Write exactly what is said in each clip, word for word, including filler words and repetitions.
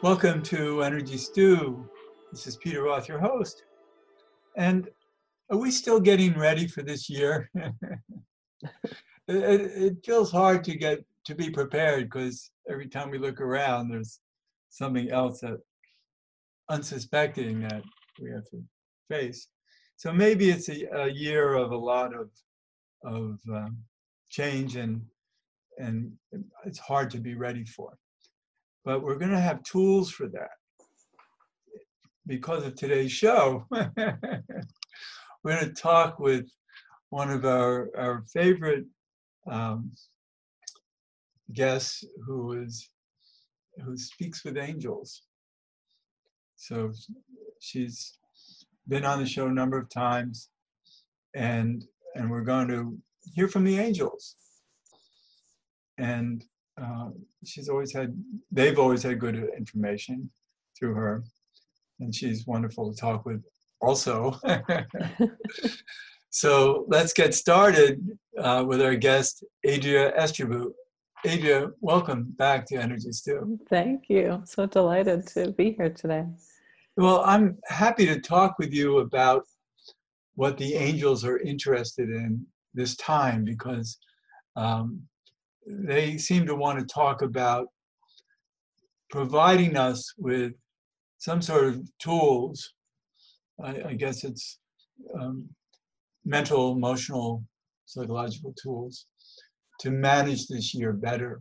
Welcome to Energy Stew. This is Peter Roth, your host. And are we still getting ready for this year? it, it feels hard to get to be prepared because every time we look around, there's something else that unsuspecting that we have to face. So maybe it's a, a year of a lot of of um, change, and and it's hard to be ready for. But we're going to have tools for that. Because of today's show, we're going to talk with one of our, our favorite um, guests who is who speaks with angels. So she's been on the show a number of times, and and we're going to hear from the angels. And uh, she's always had, they've always had good information through her. And she's wonderful to talk with also. So let's get started uh, with our guest, Adria Estrabou. Adria, welcome back to Energy Stew. Thank you. So delighted to be here today. Well, I'm happy to talk with you about what the angels are interested in this time, because um, they seem to want to talk about providing us with some sort of tools. I, I guess it's um, mental, emotional, psychological tools to manage this year better.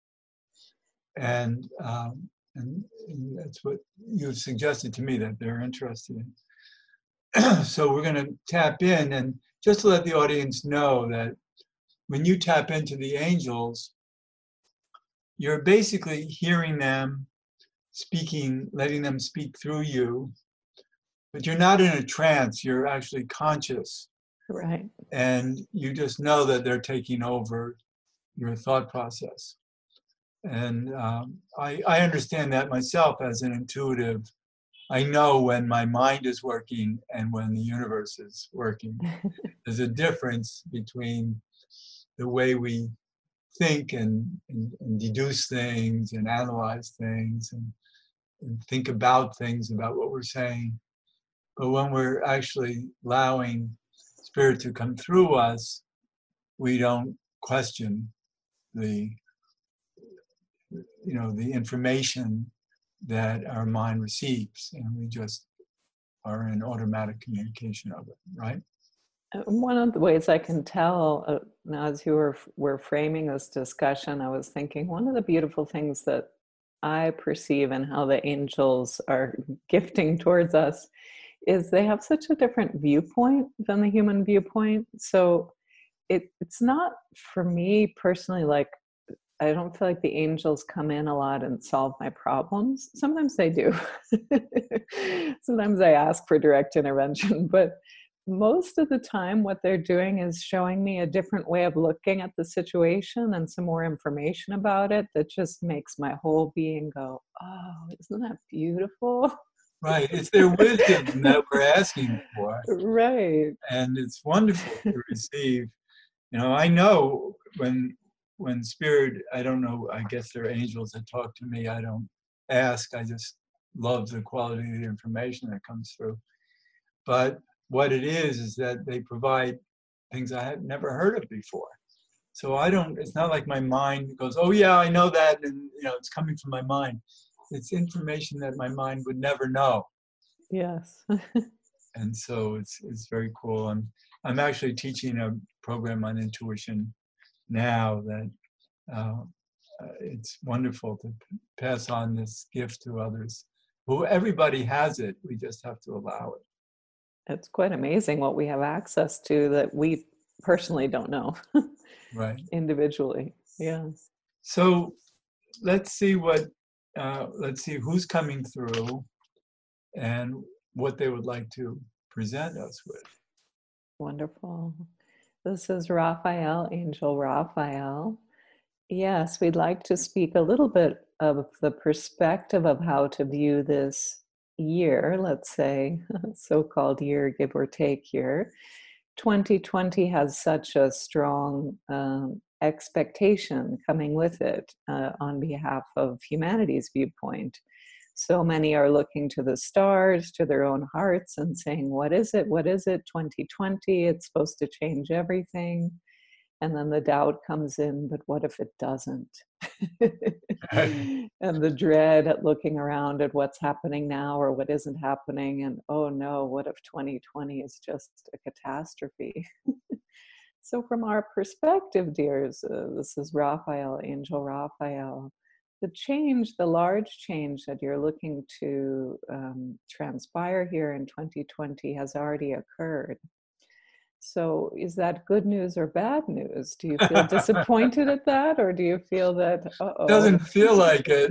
And, um, and, and that's what you've suggested to me that they're interested in. So we're going to tap in, and just to let the audience know that when you tap into the angels, you're basically hearing them speaking, letting them speak through you, but you're not in a trance, you're actually conscious. Right. And you just know that they're taking over your thought process. And um, I, I understand that myself as an intuitive. I know when my mind is working and when the universe is working. There's a difference between the way we think and, and, and deduce things and analyze things and, and think about things, about what we're saying. But when we're actually allowing Spirit to come through us, we don't question the, you know, the information that our mind receives, and we just are in automatic communication of it, right? One of the ways I can tell, uh, now as you were, were framing this discussion, I was thinking one of the beautiful things that I perceive in how the angels are gifting towards us is they have such a different viewpoint than the human viewpoint. So it, it's not, for me personally, like, I don't feel like the angels come in a lot and solve my problems. Sometimes they do. Sometimes I ask for direct intervention, but most of the time what they're doing is showing me a different way of looking at the situation and some more information about it that just makes my whole being go, oh, isn't that beautiful? Right, it's their wisdom that we're asking for. Right. And it's wonderful to receive. You know, I know when when Spirit, I don't know, I guess they're angels that talk to me. I don't ask, I just love the quality of the information that comes through. But what it is, is that they provide things I had never heard of before. So I don't, it's not like my mind goes, oh yeah, I know that, and you know, it's coming from my mind. It's information that my mind would never know. Yes. And so it's it's very cool. I'm I'm actually teaching a program on intuition now that uh, uh, it's wonderful to p- pass on this gift to others. Who everybody has it. We just have to allow it. It's quite amazing what we have access to that we personally don't know. Right. Individually. Yeah. So let's see what uh, let's see who's coming through and what they would like to present us with. Wonderful. This is Raphael, Angel Raphael. Yes, we'd like to speak a little bit of the perspective of how to view this year, let's say, so-called year, give or take year. twenty twenty has such a strong um, expectation coming with it uh, on behalf of humanity's viewpoint. So many are looking to the stars, to their own hearts, and saying, what is it? What is it? twenty twenty, it's supposed to change everything. And then the doubt comes in, but what if it doesn't? And the dread at looking around at what's happening now or what isn't happening. And oh no, what if twenty twenty is just a catastrophe? So from our perspective, dears, uh, this is Raphael, Angel Raphael, the change, the large change that you're looking to um, transpire here in twenty twenty has already occurred. So is that good news or bad news? Do you feel disappointed at that, or do you feel that, uh-oh? Doesn't feel like it.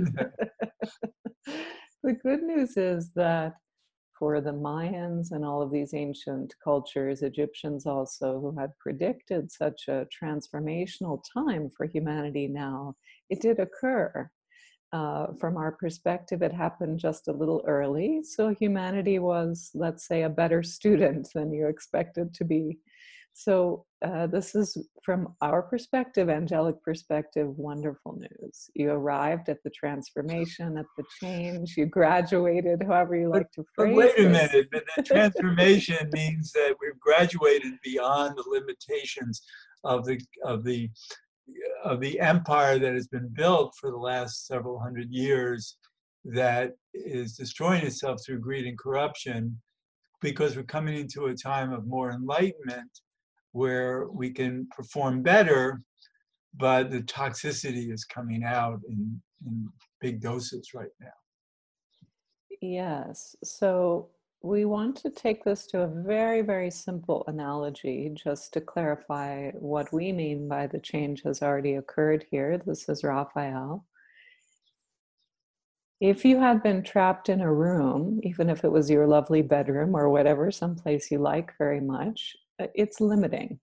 The good news is that for the Mayans and all of these ancient cultures, Egyptians also, who had predicted such a transformational time for humanity now, it did occur. Uh, from our perspective, it happened just a little early. So humanity was, let's say, a better student than you expected to be. So uh, this is, from our perspective, angelic perspective, wonderful news. You arrived at the transformation, at the change, you graduated, however you But, like to but phrase wait a this. minute, but the transformation means that we've graduated beyond the limitations of the of the of the empire that has been built for the last several hundred years, that is destroying itself through greed and corruption, because we're coming into a time of more enlightenment where we can perform better, but the toxicity is coming out in, in big doses right now. Yes. So we want to take this to a very, very simple analogy just to clarify what we mean by the change has already occurred here. This is Raphael. If you had been trapped in a room, even if it was your lovely bedroom or whatever, someplace you like very much, it's limiting.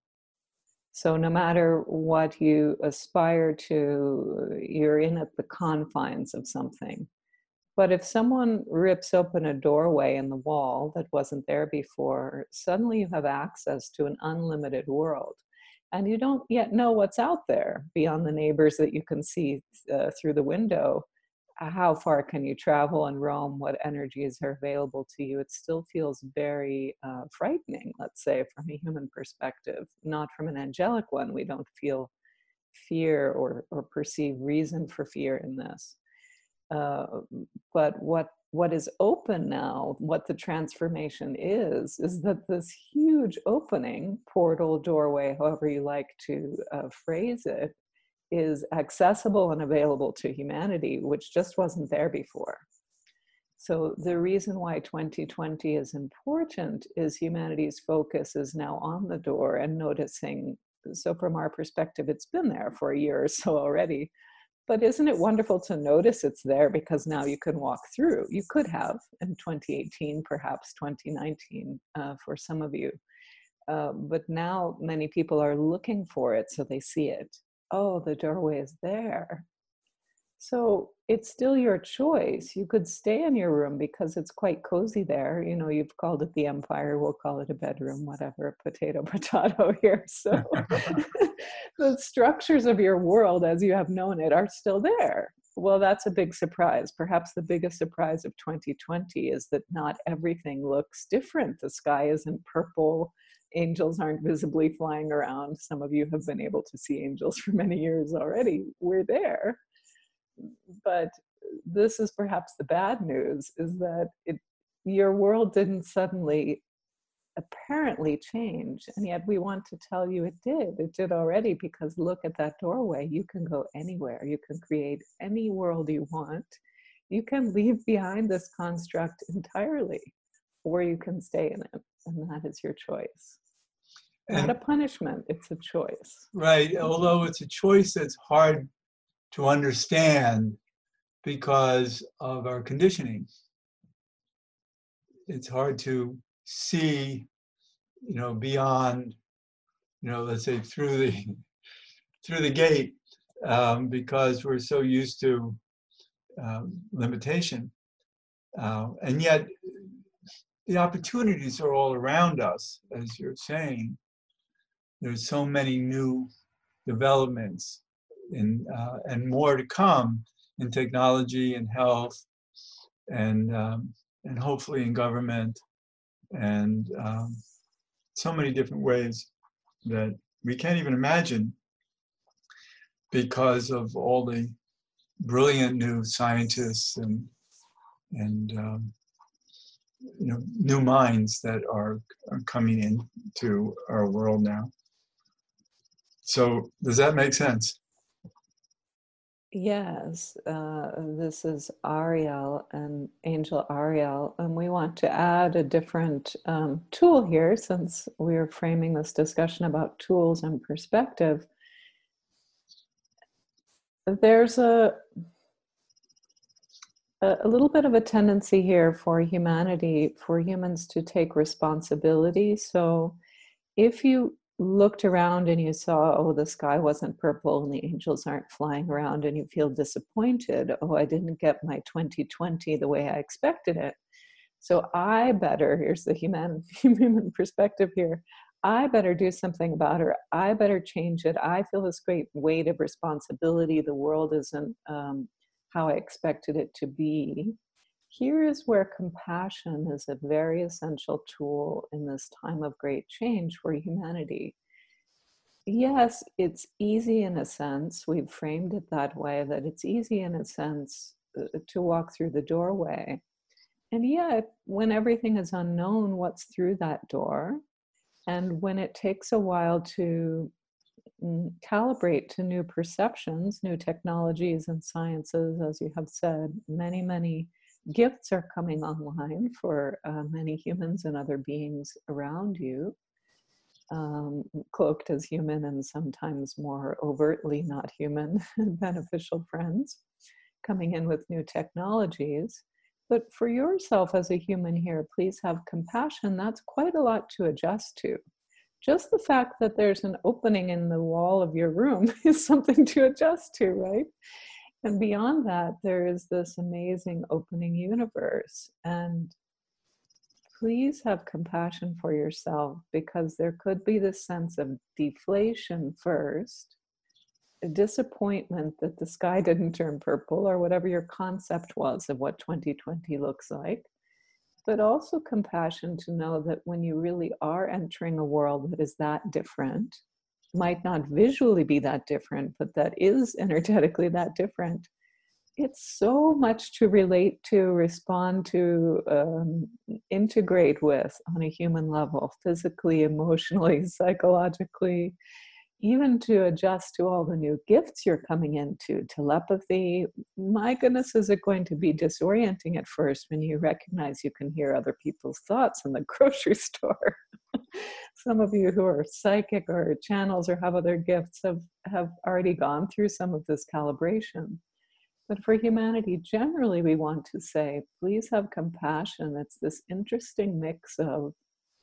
So no matter what you aspire to, you're in at the confines of something. But if someone rips open a doorway in the wall that wasn't there before, suddenly you have access to an unlimited world. And you don't yet know what's out there beyond the neighbors that you can see uh, through the window. How far can you travel and roam? What energies are available to you? It still feels very uh, frightening, let's say, from a human perspective, not from an angelic one. We don't feel fear or, or perceive reason for fear in this. Uh, but what what is open now, what the transformation is, is that this huge opening, portal, doorway, however you like to uh, phrase it, is accessible and available to humanity, which just wasn't there before. So the reason why twenty twenty is important is humanity's focus is now on the door and noticing. So from our perspective, it's been there for a year or so already. But isn't it wonderful to notice it's there, because now you can walk through? You could have in twenty eighteen, perhaps twenty nineteen uh, for some of you. Uh, but now many people are looking for it, so they see it. Oh, the doorway is there. So it's still your choice. You could stay in your room because it's quite cozy there. You know, you've called it the empire, we'll call it a bedroom, whatever, potato, potato here. So the structures of your world as you have known it are still there. Well, that's a big surprise. Perhaps the biggest surprise of twenty twenty is that not everything looks different. The sky isn't purple. Angels aren't visibly flying around. Some of you have been able to see angels for many years already. We're there. But this is perhaps the bad news, is that it, your world didn't suddenly apparently change, and yet we want to tell you it did. It did already, because look at that doorway. You can go anywhere. You can create any world you want. You can leave behind this construct entirely, or you can stay in it, and that is your choice. Not And, a punishment, it's a choice. right, although it's a choice that's hard to understand because of our conditioning. It's hard to see, you know, beyond, you know, let's say through the through the gate, um, because we're so used to um, limitation, uh, and yet the opportunities are all around us, as you're saying. There's so many new developments, in, uh, and more to come in technology and health and um, and hopefully in government, and um, so many different ways that we can't even imagine because of all the brilliant new scientists and and um, you know, new minds that are, are coming into our world now. So does that make sense? Yes, uh, this is Ariel and Angel Ariel, and we want to add a different um, tool here since we're framing this discussion about tools and perspective. There's a a little bit of a tendency here for humanity, for humans to take responsibility. So if you looked around and you saw, oh, the sky wasn't purple and the angels aren't flying around, and you feel disappointed, oh, I didn't get my twenty twenty the way I expected it. So I better, here's the human, human perspective here, I better do something about it. I better change it. I feel this great weight of responsibility. The world isn't um, how I expected it to be. Here is where compassion is a very essential tool in this time of great change for humanity. Yes, it's easy in a sense. We've framed it that way, that it's easy in a sense uh, to walk through the doorway. And yet, when everything is unknown, what's through that door? And when it takes a while to mm, calibrate to new perceptions, new technologies and sciences, as you have said, many, many gifts are coming online for uh, many humans and other beings around you, um, cloaked as human and sometimes more overtly not human, beneficial friends coming in with new technologies. But for yourself as a human here, please have compassion. That's quite a lot to adjust to. Just the fact that there's an opening in the wall of your room is something to adjust to, right? And beyond that, there is this amazing opening universe. And please have compassion for yourself, because there could be this sense of deflation first, a disappointment that the sky didn't turn purple, or whatever your concept was of what twenty twenty looks like. But also compassion to know that when you really are entering a world that is that different, might not visually be that different, but that is energetically that different, it's so much to relate to, respond to, um, integrate with on a human level, physically, emotionally, psychologically, even to adjust to all the new gifts you're coming into. Telepathy, my goodness, is it going to be disorienting at first when you recognize you can hear other people's thoughts in the grocery store. Some of you who are psychic or channels or have other gifts have, have already gone through some of this calibration. But for humanity, generally, we want to say, please have compassion. It's this interesting mix of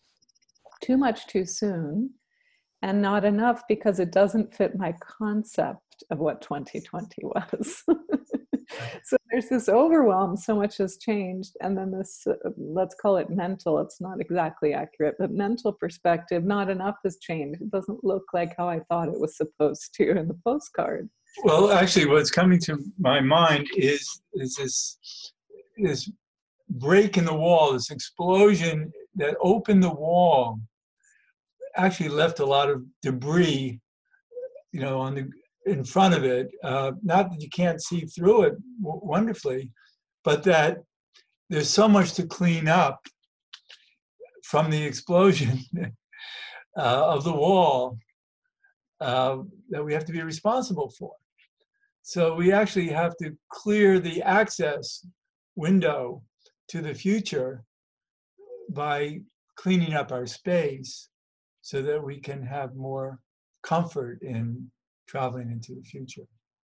too much too soon, and not enough because it doesn't fit my concept of what twenty twenty was. So there's this overwhelm, so much has changed. And then this, uh, let's call it mental, it's not exactly accurate, but mental perspective, not enough has changed. It doesn't look like how I thought it was supposed to in the postcard. Well, actually, what's coming to my mind is, is this, this break in the wall, this explosion that opened the wall, actually left a lot of debris, you know, on the in front of it. Uh, not that you can't see through it w- wonderfully, but that there's so much to clean up from the explosion uh, of the wall uh, that we have to be responsible for. So we actually have to clear the access window to the future by cleaning up our space so that we can have more comfort in traveling into the future.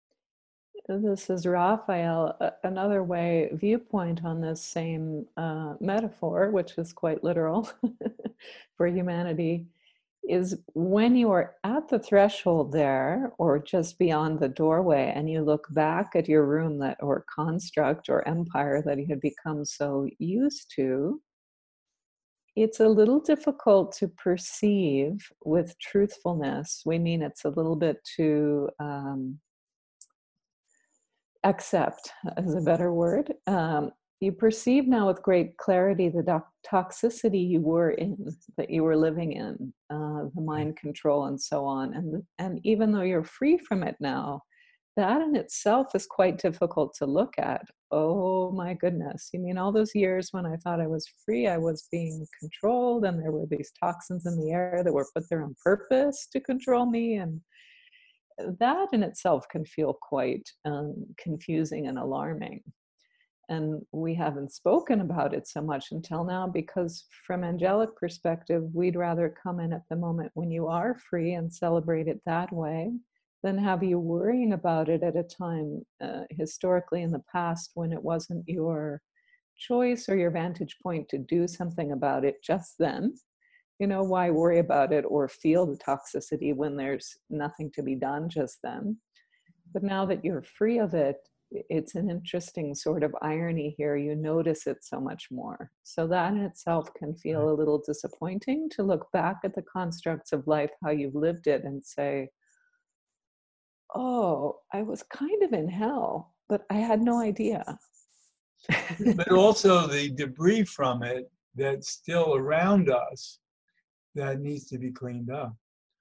This is Raphael. A- Another way, viewpoint on this same uh, metaphor, which is quite literal for humanity, is when you are at the threshold there, or just beyond the doorway, and you look back at your room that, or construct or empire that you had become so used to, it's a little difficult to perceive with truthfulness. We mean it's a little bit too um, accept is a better word. Um, you perceive now with great clarity the doc- toxicity you were in, that you were living in, uh, the mind control and so on. And, and even though you're free from it now, that in itself is quite difficult to look at. Oh my goodness. You mean all those years when I thought I was free, I was being controlled, and there were these toxins in the air that were put there on purpose to control me. And that in itself can feel quite um, confusing and alarming. And we haven't spoken about it so much until now because from angelic perspective, we'd rather come in at the moment when you are free and celebrate it that way than have you worrying about it at a time uh, historically in the past when it wasn't your choice or your vantage point to do something about it just then. You know, why worry about it or feel the toxicity when there's nothing to be done just then? But now that you're free of it, it's an interesting sort of irony here. You notice it so much more. So that in itself can feel a little disappointing to look back at the constructs of life, how you've lived it, and say, oh, I was kind of in hell, but I had no idea. But also the debris from it that's still around us that needs to be cleaned up.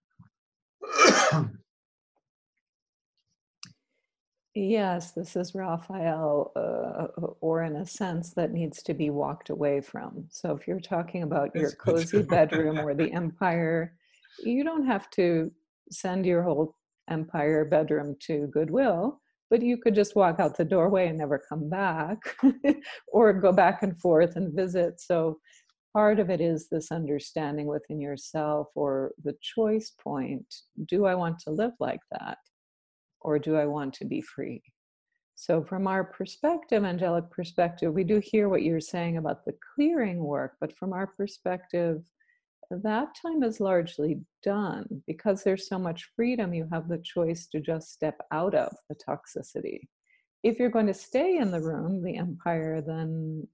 Yes, this is Raphael, uh, or in a sense that needs to be walked away from. So if you're talking about your cozy bedroom or the empire, you don't have to send your whole empire bedroom to Goodwill, but you could just walk out the doorway and never come back, or go back and forth and visit. So part of it is this understanding within yourself, or the choice point. Do I want to live like that? Or do I want to be free? So from our perspective, angelic perspective, we do hear what you're saying about the clearing work, but from our perspective, that time is largely done because there's so much freedom. You have the choice to just step out of the toxicity. If you're going to stay in the room, the empire, then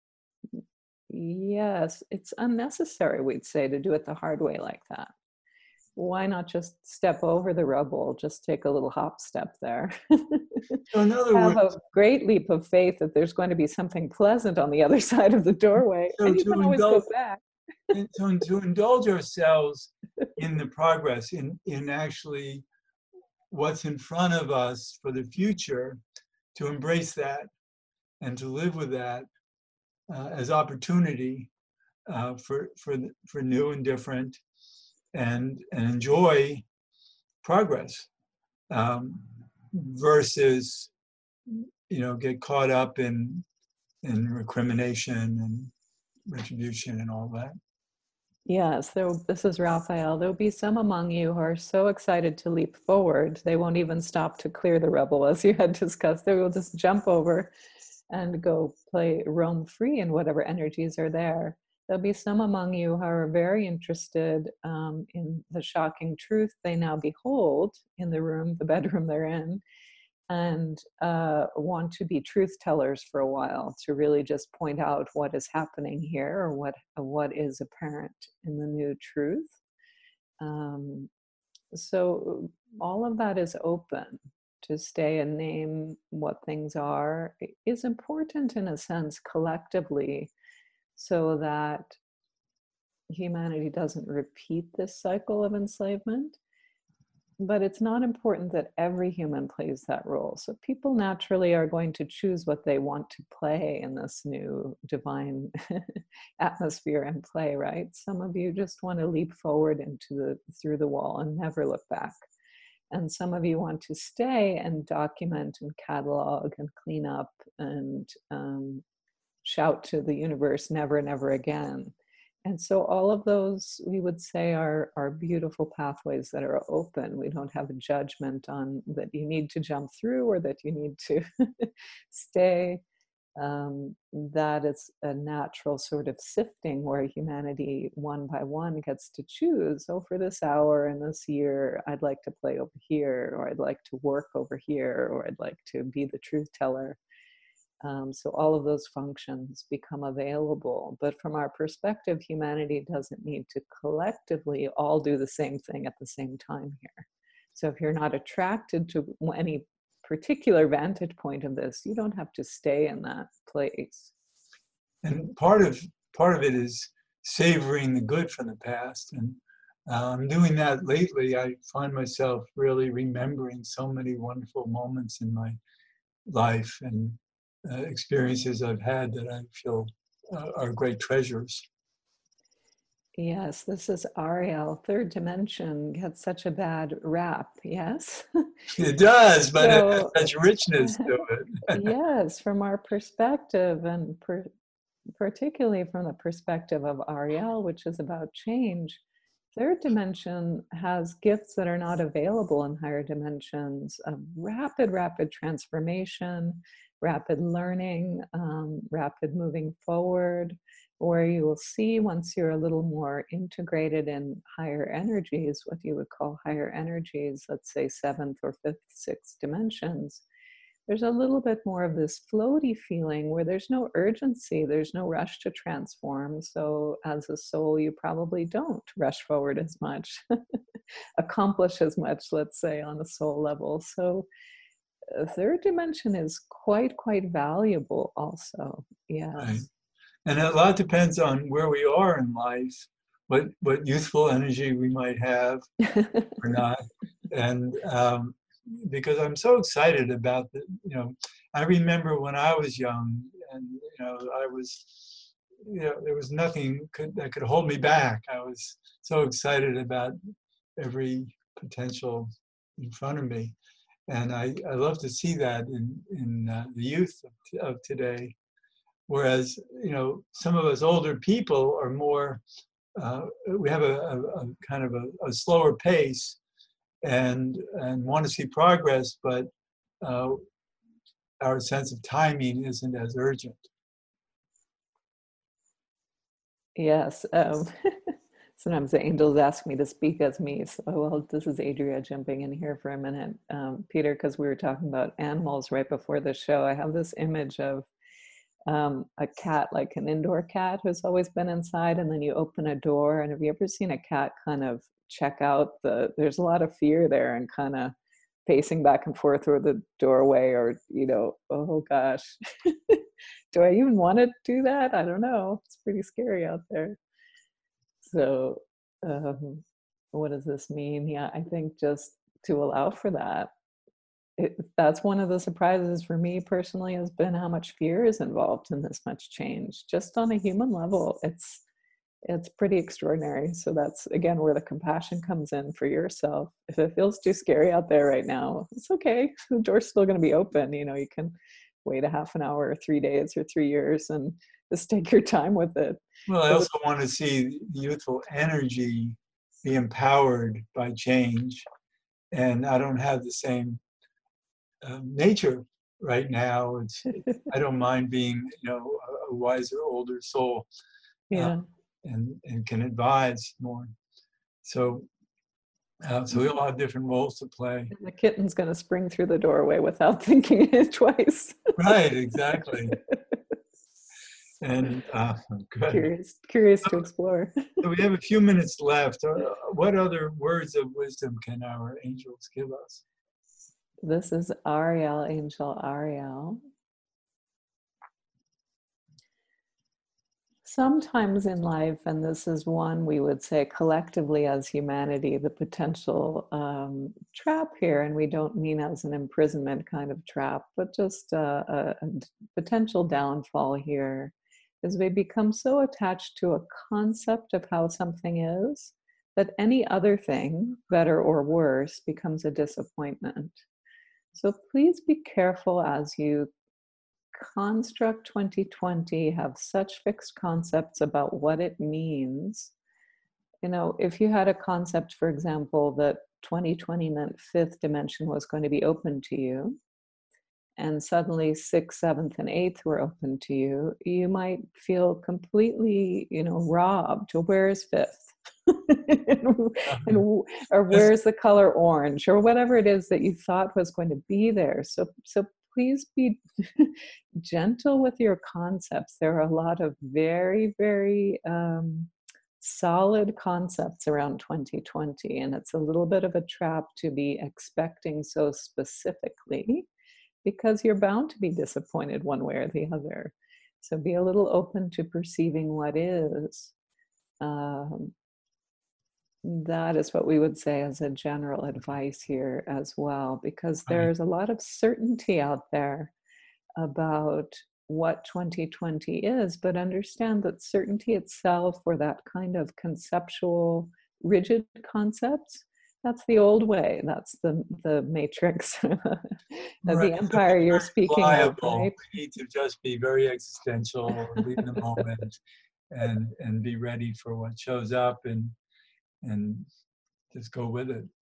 yes, it's unnecessary, we'd say, to do it the hard way like that. Why not just step over the rubble? Just take a little hop step there. So in other Have words, a great leap of faith that there's going to be something pleasant on the other side of the doorway, so and you to can always go indulge, back. to, to indulge ourselves in the progress, in, in actually what's in front of us for the future, to embrace that and to live with that uh, as opportunity uh, for, for, for new and different, and, and enjoy progress um, versus, you know, get caught up in, in recrimination and retribution and all that. Yes, there, this is Raphael. There'll be some among you who are so excited to leap forward, they won't even stop to clear the rubble, as you had discussed. They will just jump over and go play, roam free in whatever energies are there. There'll be some among you who are very interested um, in the shocking truth they now behold in the room, the bedroom they're in, and uh, want to be truth tellers for a while, to really just point out what is happening here, or what what is apparent in the new truth. Um, so all of that is open. To stay and name what things are is important in a sense collectively, so that humanity doesn't repeat this cycle of enslavement. But it's not important that every human plays that role. So people naturally are going to choose what they want to play in this new divine atmosphere and play, right? Some of you just want to leap forward into the through the wall and never look back. And some of you want to stay and document and catalog and clean up and um, shout to the universe, never, never again. And so all of those, we would say, are, are beautiful pathways that are open. We don't have a judgment on that you need to jump through or that you need to stay. Um, that is a natural sort of sifting where humanity, one by one, gets to choose, oh, for this hour and this year, I'd like to play over here, or I'd like to work over here, or I'd like to be the truth teller. Um, so all of those functions become available. But from our perspective, humanity doesn't need to collectively all do the same thing at the same time here. So if you're not attracted to any particular vantage point of this, you don't have to stay in that place. and part of part of it is savoring the good from the past. And uh, I'm doing that lately. I find myself really remembering so many wonderful moments in my life and uh, experiences I've had that I feel uh, are great treasures. Yes, this is Ariel. Third dimension gets such a bad rap. Yes. It does, but it has So, such richness to it. yes, from our perspective, and per, particularly from the perspective of Ariel, which is about change, third dimension has gifts that are not available in higher dimensions of rapid, rapid transformation, rapid learning, um, rapid moving forward, where you will see once you're a little more integrated in higher energies, what you would call higher energies, let's say seventh or fifth, sixth dimensions, there's a little bit more of this floaty feeling where there's no urgency, there's no rush to transform. So, as a soul, you probably don't rush forward as much, accomplish as much, let's say, on a soul level. So, a third dimension is quite, quite valuable, also. Right. Yes. And a lot depends on where we are in life, what what youthful energy we might have or not. And um, because I'm so excited about the, you know, I remember when I was young, and you know, I was, you know, there was nothing could, that could hold me back. I was so excited about every potential in front of me, and I, I love to see that in in uh, the youth of, t- of today. Whereas, you know, some of us older people are more, uh, we have a, a, a kind of a, a slower pace and and want to see progress, but uh, our sense of timing isn't as urgent. Yes. Um, sometimes the angels ask me to speak as me. So, well, this is Adria jumping in here for a minute, um, Peter, because we were talking about animals right before the show. I have this image of um, a cat, like an indoor cat who's always been inside, and then you open a door. And have you ever seen a cat kind of check out the, there's a lot of fear there and kind of pacing back and forth through the doorway, or, you know, oh gosh, do I even want to do that? I don't know. It's pretty scary out there. So, um, what does this mean? Yeah, I think just to allow for that. It, that's one of the surprises for me personally, has been how much fear is involved in this much change. Just on a human level, it's it's pretty extraordinary. So that's again where the compassion comes in for yourself. If it feels too scary out there right now, it's okay. The door's still going to be open. You know, you can wait a half an hour or three days or three years and just take your time with it. Well, I But also want to see youthful energy be empowered by change, and I don't have the same um, nature right now. It's I don't mind being, you know, a, a wiser, older soul, uh, yeah. and and can advise more. So uh, so we all have different roles to play. The kitten's going to spring through the doorway without thinking it twice. Right, exactly. And uh, good. curious, curious to explore. So we have a few minutes left. Uh, what other words of wisdom can our angels give us? This is Ariel, Angel Ariel. Sometimes in life, and this is one we would say collectively as humanity, the potential um, trap here, and we don't mean as an imprisonment kind of trap, but just a, a, a potential downfall here, is we become so attached to a concept of how something is that any other thing, better or worse, becomes a disappointment. So please be careful as you construct twenty twenty, have such fixed concepts about what it means. You know, if you had a concept, for example, that twenty twenty meant fifth dimension was going to be open to you, and suddenly sixth, seventh, and eighth were open to you, you might feel completely, you know, robbed. Or where is fifth? and, and or where's the color orange, or whatever it is that you thought was going to be there. So, so please be gentle with your concepts. There are a lot of very, very um, solid concepts around twenty twenty, and it's a little bit of a trap to be expecting so specifically, because you're bound to be disappointed one way or the other. So be a little open to perceiving what is. Um, that is what we would say as a general advice here as well, because Right. there's a lot of certainty out there about what twenty twenty is, but understand that certainty itself, or that kind of conceptual, rigid concepts, that's the old way. That's the the matrix of Right. the So empire be you're very speaking of, pliable. right? We need to just be very existential, live in the moment, and and be ready for what shows up, and and just go with it.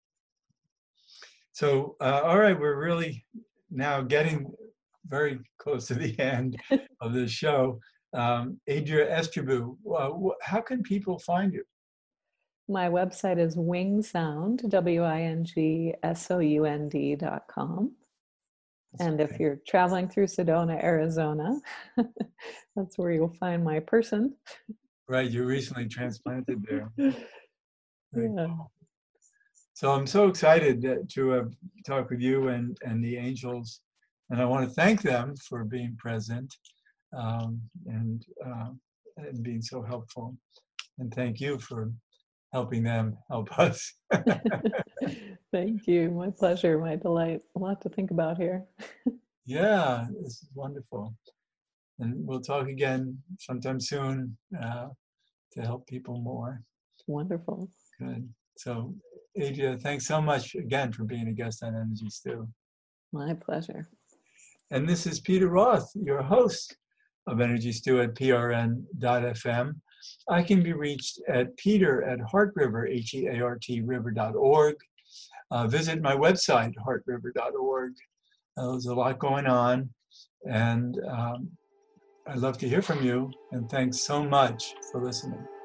So, uh, all right, we're really now getting very close to the end of the show. Um, Adria Estribu, uh, wh- how can people find you? My website is wingsound, W I N G S O U N D dot com. And if you're traveling through Sedona, Arizona, that's where you'll find my person. Right, you recently transplanted there. Very Yeah, cool. So I'm so excited that- to have talked with you and, and the angels, and I want to thank them for being present, um, and, uh, and being so helpful. And thank you for helping them help us. thank you. My pleasure, my delight. A lot to think about here. Yeah, this is wonderful. And we'll talk again sometime soon, uh, to help people more. Wonderful. Good. So, Adria, thanks so much again for being a guest on Energy Stew. My pleasure. And this is Peter Roth, your host of Energy Stew at P R N dot F M. I can be reached at peter at heart river, H E A R T river dot org. Uh, visit my website, heart river dot org. Uh, there's a lot going on, and um, I'd love to hear from you. And thanks so much for listening.